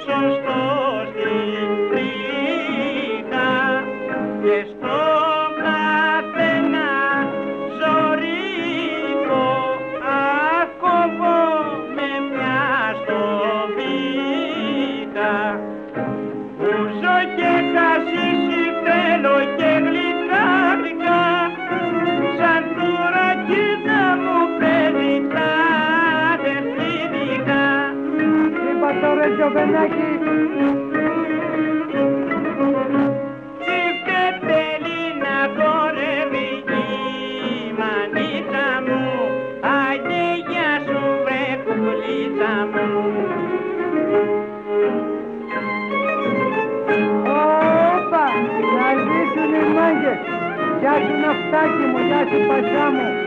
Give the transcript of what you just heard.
σωστός τρίχα και στο καθένα ζωρίκο ακόβω με μια στοβίχα. Ούζω και χασίσι θέλω και γλυκάρικα σαν τουρακίδα μου παίρνει τα δευτήρικα. Είπα τώρα Γιωβενάκη. Τι θέλει να χορεύει η μανίτσα μου, αγέ γεια σου βρε κουκλίτσα μου. Όπα, να ζήσουν οι μάγκες. Γεια σου ναυτάκι μου, γεια σου πατσά μου.